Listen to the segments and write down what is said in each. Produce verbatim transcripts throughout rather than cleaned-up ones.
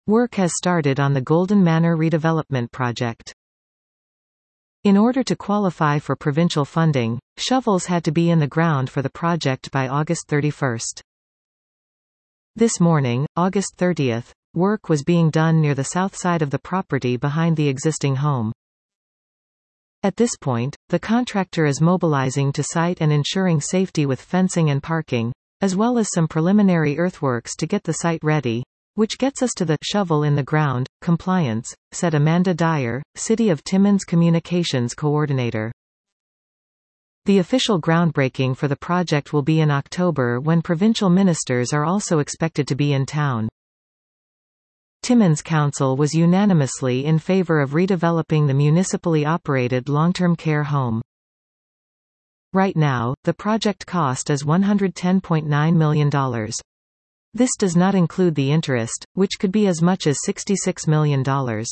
Work has started on the Golden Manor redevelopment project. In order to qualify for provincial funding, shovels had to be in the ground for the project by August thirty-first. This morning, August thirtieth, work was being done near the south side of the property behind the existing home. At this point, the contractor is mobilizing to site and ensuring safety with fencing and parking, as well as some preliminary earthworks to get the site ready, which gets us to the shovel in the ground compliance, said Amanda Dyer, City of Timmins Communications Coordinator. The official groundbreaking for the project will be in October, when provincial ministers are also expected to be in town. Timmins Council was unanimously in favor of redeveloping the municipally operated long-term care home. Right now, the project cost is one hundred ten point nine million dollars. This does not include the interest, which could be as much as sixty-six million dollars.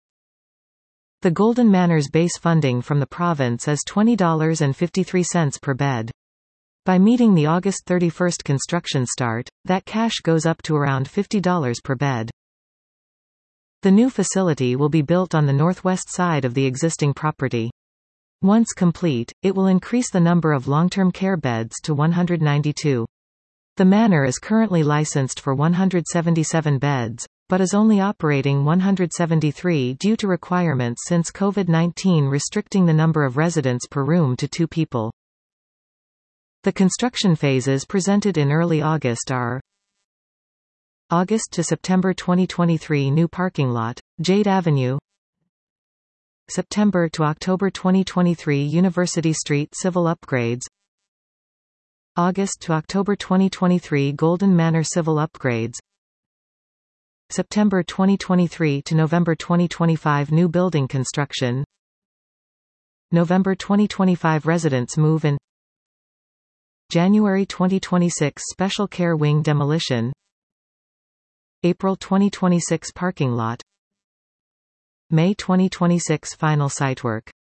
The Golden Manor's base funding from the province is twenty dollars and fifty-three cents per bed. By meeting the August thirty-first construction start, that cash goes up to around fifty dollars per bed. The new facility will be built on the northwest side of the existing property. Once complete, it will increase the number of long-term care beds to one hundred ninety-two. The manor is currently licensed for one hundred seventy-seven beds, but is only operating one hundred seventy-three due to requirements since COVID nineteen restricting the number of residents per room to two people. The construction phases presented in early August are: August to September twenty twenty-three new parking lot, Jade Avenue. September to October twenty twenty-three University Street civil upgrades. August to October twenty twenty-three Golden Manor civil upgrades. September twenty twenty-three to November twenty twenty-five new building construction. November twenty twenty-five residents move in. January twenty twenty-six special care wing demolition. April twenty twenty-six parking lot. May twenty twenty-six final site work.